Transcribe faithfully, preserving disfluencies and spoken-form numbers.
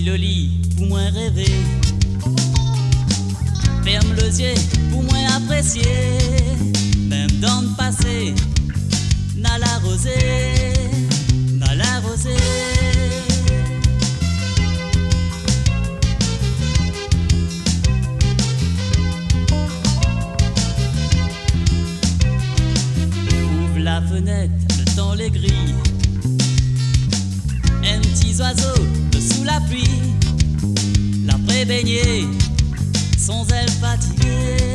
Lit le lit pour moins rêver. Ferme les yeux pour moins apprécier. Même dans le passé, n'a la rosée, n'a la rosée. Ouvre la fenêtre, le temps les grilles. Un petit oiseau sous la pluie, la pré-baignée, sans elle fatiguée.